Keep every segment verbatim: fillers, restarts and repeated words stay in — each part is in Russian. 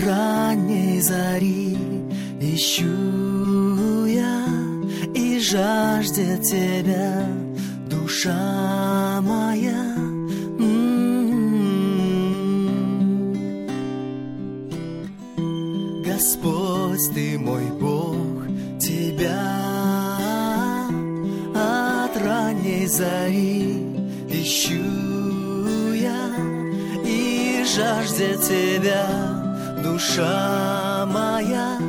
ранней зари ищу я, и жаждет тебя душа моя. М-м-м. Господь, Ты мой Бог, Тебя от ранней зари ищу я, и жаждет тебя душа моя.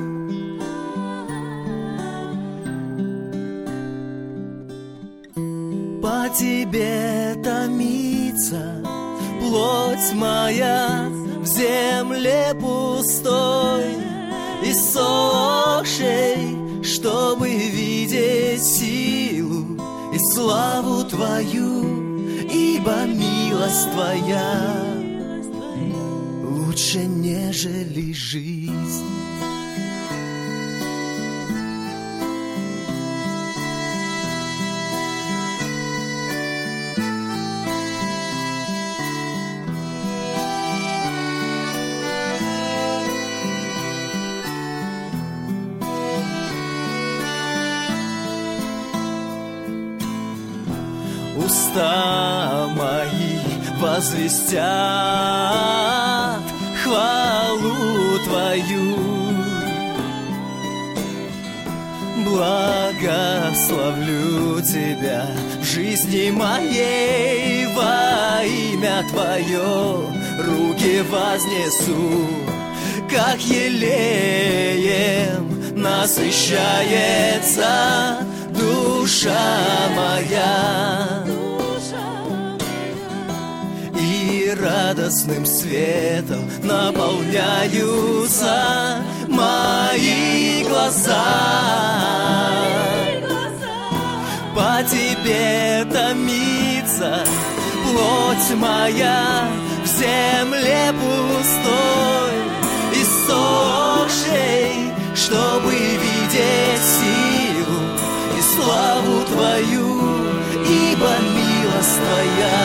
По тебе томится плоть моя в земле пустой и сохшей, чтобы видеть силу и славу Твою, ибо милость Твоя лучше, нежели жизнь. Уста мои возвестят хвалу Твою, благословлю Тебя в жизни моей, во имя Твое руки вознесу, как елеем насыщается душа моя, и радостным светом наполняются мои глаза. По Тебе томится плоть моя в земле пустой и сохшей, чтобы видеть силу и славу Твою, ибо милость Твоя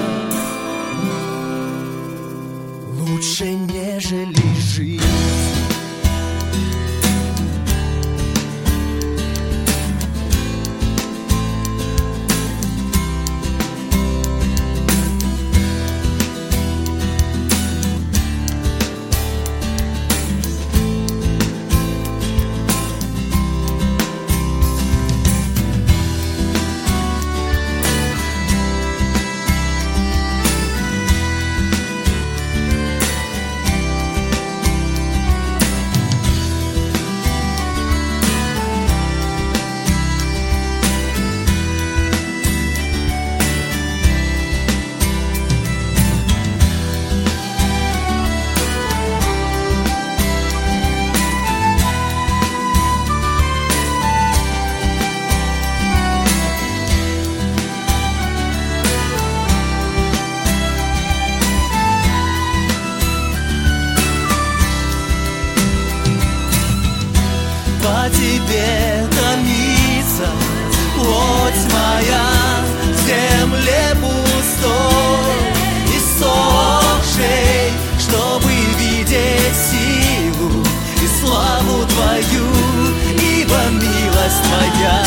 лучше, нежели жизнь. По Тебе томится плоть моя в земле пустой и сохшей, чтобы видеть силу и славу Твою, ибо милость Твоя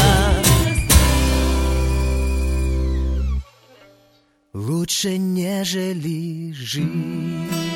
лучше, нежели жизнь.